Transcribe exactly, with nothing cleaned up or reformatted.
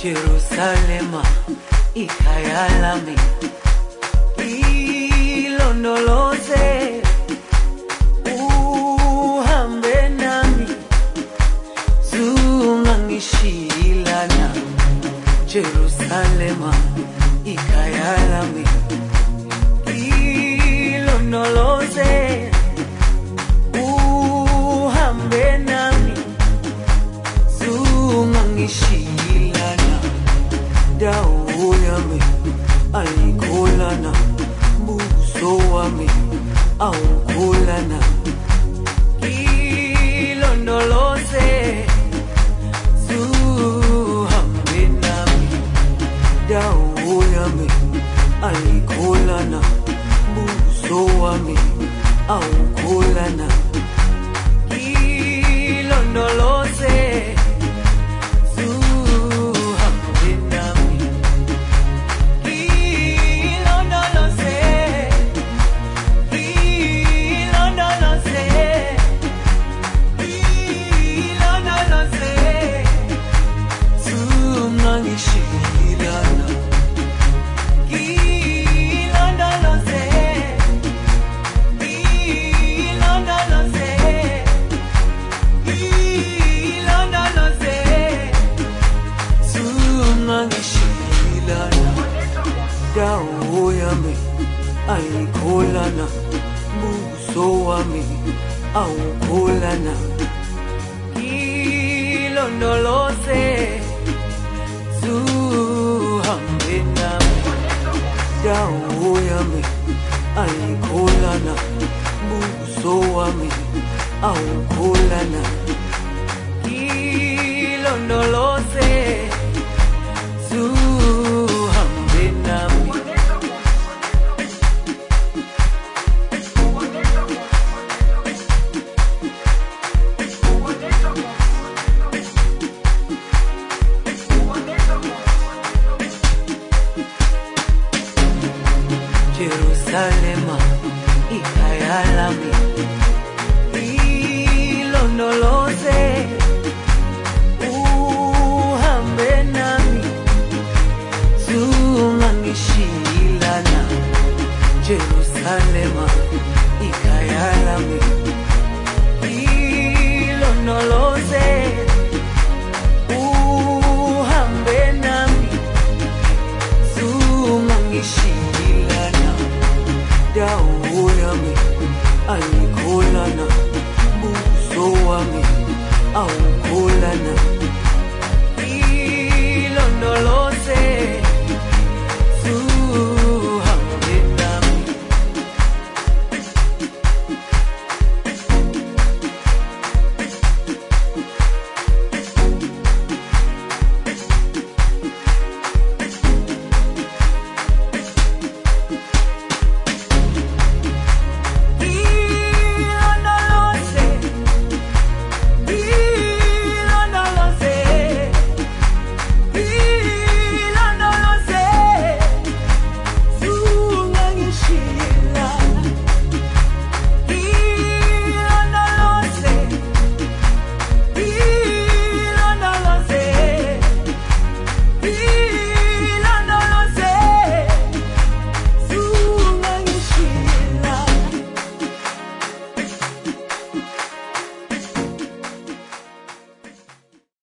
Jerusalema ikhaya lami, ilondoloze uhambe nami, zungangishilana. Jerusalema ikhaya lami, ilondoloze uhambe nami, zungangishilana. Dawo yami ayikholana, buso wami awukholana. Ilondoloze zuhambe nami, dawo yami ayikholana, buso wami awukholana. Ilondoloze dawo yami ayikholana, buso wami awukholana. Ilondoloze zuhambe nami, dawo yami ayikholana, buso wami awukholana. Ilondoloze zuhambe nami. Jerusalema ikhaya lami.